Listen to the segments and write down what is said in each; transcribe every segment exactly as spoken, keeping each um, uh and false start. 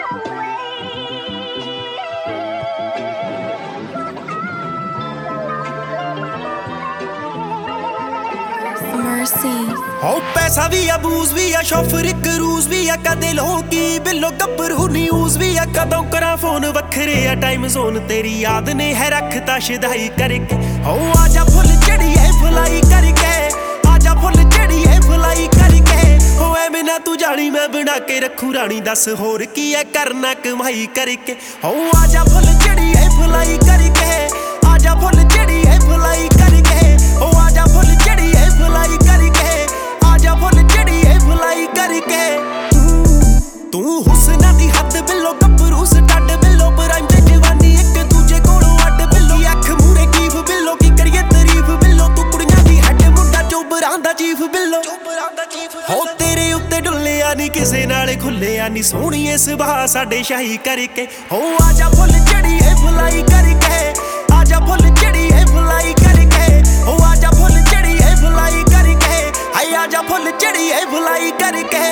हो पैसा भी आ बूज भी आ शोफर क्रूज भी आ कदे लोकी बिलो गब्बरू न्यूज भी आ कदों करा फोन वखरे आ टाइम जोन तेरी याद ने है रखता शिदाई करके हो आजा फुल चढ़ी है फुलाई करके आजा फुल चढ़ी है फुलाई करके हो ऐ बिना तू जानी मैं बना के रखू रानी दस होर की है करना कमाई करके हो आजा फुल चढ़ी है फुलाई करके आजा फुल चढ़ी है फुलाई करके हो आजा फुल चढ़ी है फुलाई करके आजा फुल चढ़ी है फुलाई करके तू हुस्ना दी हद बिलो गब्बरू स्टड बिलो प्राइम ते जवानी एक दूजे कोलों अड बिलो अख मूरे कीफ बिलो की करिए तारीफ बिलो तू कुड़ियां दी हड मुंडा चोबरां दा चीफ बिलो हो तेरे उत्ते डुल्लिया नी किसे नाल खुल्लिया नी सोहणीए सुभाह साडे शाही करके हो आजा फुल चढ़ी है फुलाई करके आजा फुल चढ़ी है फुलाई करके हो आजा फुल चढ़ी है फुलाई करके हाय आजा फुल चढ़ी है फुलाई करके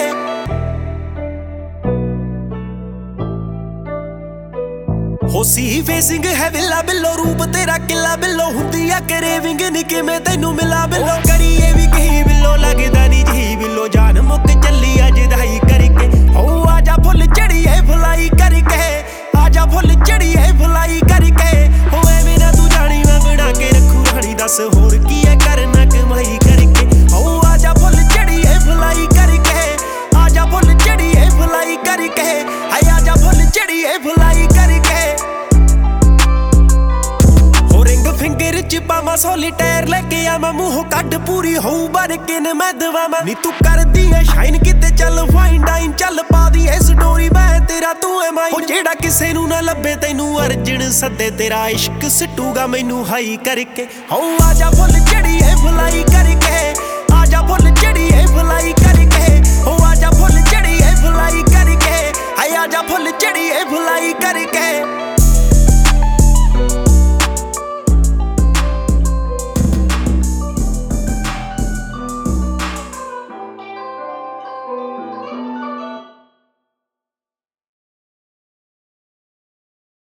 हो सी फेसिंग है विला बिलो रूप तेरा किला बिलो हुंदी आ करेविंग नी किवें तैनू मिला बिलो करिए भी कहीं बिलो लगदा नी जी बिलो जान मुक चली अज दाई करके हो आजा फुल चढ़ी है फुलाई करके आजा फुल चढ़ी है फुलाई करके हो ऐवें ना तू जानी मैं बना के रखू रानी दस होर की है करना कमाई करके हो आजा फुल चढ़ी है फुलाई करके आजा फुल चढ़ी है फुलाई करके हाय आजा फुल चढ़ी है फुलाई करके हो रिंग फिंगर च पावा सोलीटेर लेके आवा मूंह कड पूरी होऊ बरकिन मैं दवावा नी तू करदी है शाइन किते चल फाइन डाइन चल पा दी है स्टोरी मैं तेरा तू है माई हो जेड़ा किसे नू ना लभे तैनू अर्जन सदे तेरा इश्क सटूगा मैनू हाई करके हो आजा फुल चढ़ी है फुलाई करके आजा फुल चढ़ी है फुलाई करके हो आजा फुल चढ़ी है फुलाई करके हाय आजा फुल चढ़ी है फुलाई करके